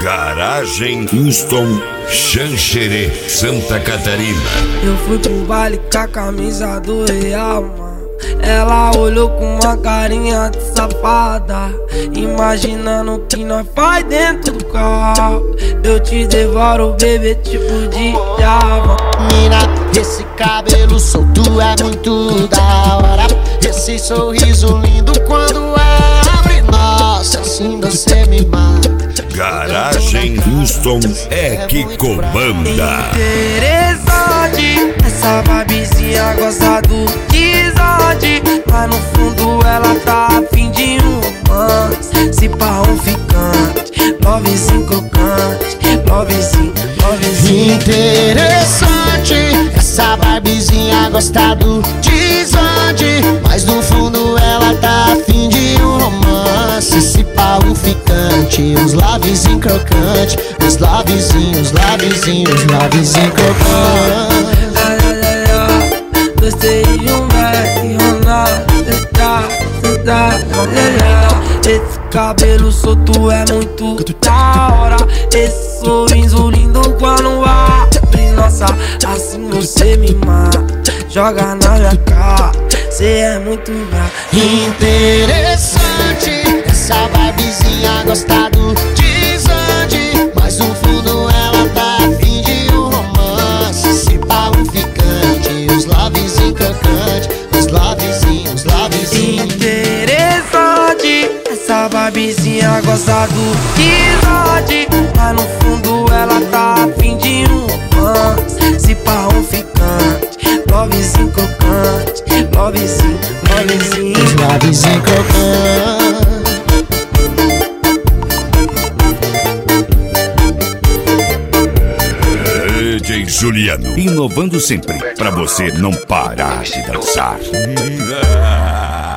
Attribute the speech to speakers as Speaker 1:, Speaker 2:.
Speaker 1: Garagem Houston, Xanxerê, Santa Catarina.
Speaker 2: Eu fui pro baile com a camisa do Real, mano. Ela olhou com uma carinha de safada, imaginando o que nós faz dentro do carro. Eu te devoro, bebê, tipo de Java.
Speaker 3: Mina, esse cabelo solto é muito da hora. Esse sorriso lindo quando abre, nossa, assim você me mata.
Speaker 1: Garagem Houston é que comanda.
Speaker 2: Interessante, essa babizinha gosta do desonde, mas no fundo ela tá afim de um romance. Se pá um ficante, lovezinho crocante, lovezinho.
Speaker 3: Interessante, essa barbizinha gosta do desonde, mas no fundo ela tá afim de um romance. Se pá um ficante, uns lavezinho crocante, uns lavezinhos crocante.
Speaker 2: Gostei de um Mac, Ronaldo, esse cabelo solto é muito da hora. Esse sorriso lindo quando abre, nossa, assim você me mata. Joga na minha cara, cê é muito bravo.
Speaker 3: Interessante, essa barbizinha gosta do desonde, mas no fundo ela tá afim de um romance. Se pá um ficante, os lavezinhos crocantes, os lavezinhos.
Speaker 2: Interessante, essa barbizinha gosta do desonde, mas no fundo ela tá afim de um romance. Se pá um ficante, lovezinho crocante, lovezinho.
Speaker 3: Os lavezinhos crocantes.
Speaker 1: DJ Juliano, inovando sempre, pra você não parar de dançar.